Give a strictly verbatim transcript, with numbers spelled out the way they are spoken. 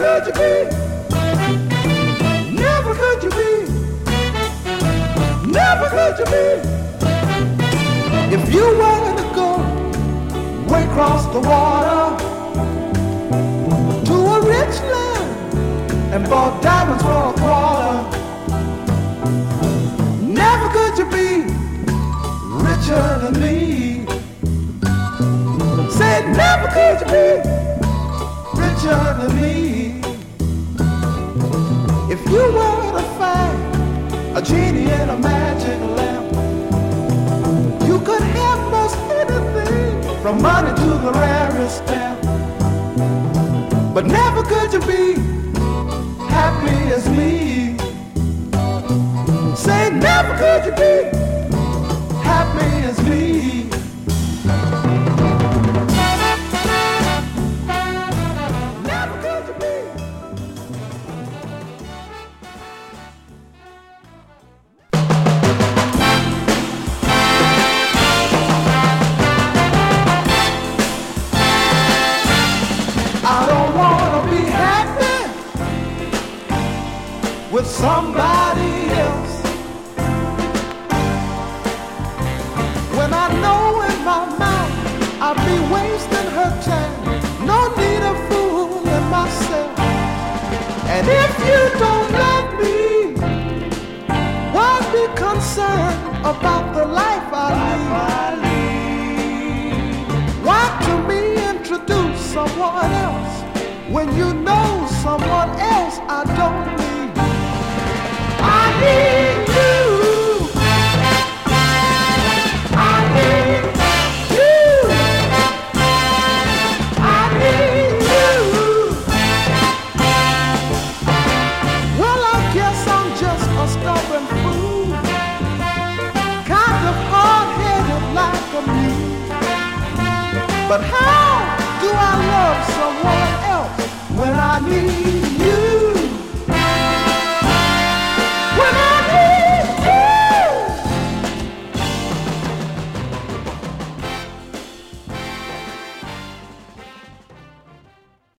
could you be? Never could you be? Never could you be? If you were to go way across the water to a rich land and bought diamonds for a quarter, never could you be richer than me. Said never could you be richer than me. If you were to find a genie in a magic lamp, you could have most anything, from money to the rarest stamp. But never could you be happy as me. Say never could you be happy as me. Never could you be. I don't wanna be happy with somebody else when I know in my mouth I'll be wasting her time. No need of fooling myself. And if you don't love me, why be concerned about the life I lead? Why to me introduce someone else when you know someone else I don't need? I need you. I need you. I need you. Well, I guess I'm just a stubborn fool, kind of hard-headed like a mule. But how do I love someone else when I need